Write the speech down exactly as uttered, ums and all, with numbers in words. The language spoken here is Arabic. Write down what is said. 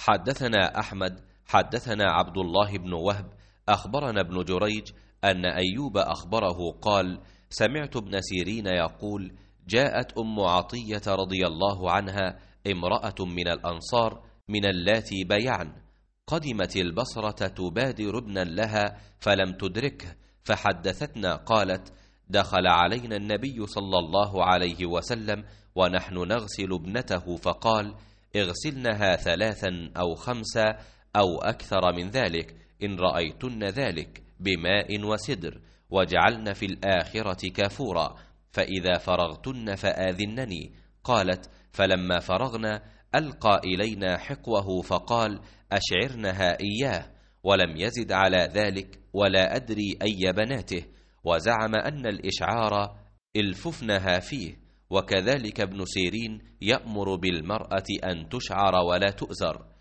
حدثنا أحمد حدثنا عبد الله بن وهب أخبرنا ابن جريج أن أيوب أخبره قال: سمعت ابن سيرين يقول: جاءت أم عطية رضي الله عنها امرأة من الأنصار من اللاتي بيعن، قدمت البصرة تبادر ابنا لها فلم تدركه، فحدثتنا قالت: دخل علينا النبي صلى الله عليه وسلم ونحن نغسل ابنته فقال: اغسلنها ثلاثا أو خمسا أو أكثر من ذلك إن رأيتن ذلك بماء وسدر، واجعلن في الآخرة كافورا، فإذا فرغتن فآذنني. قالت: فلما فرغنا ألقى إلينا حقوه فقال: أشعرنها إياه، ولم يزد على ذلك ولا أدري أي بناته، وزعم أن الإشعار الففنها فيه. وكذلك ابن سيرين يأمر بالمرأة أن تشعر ولا تؤزر.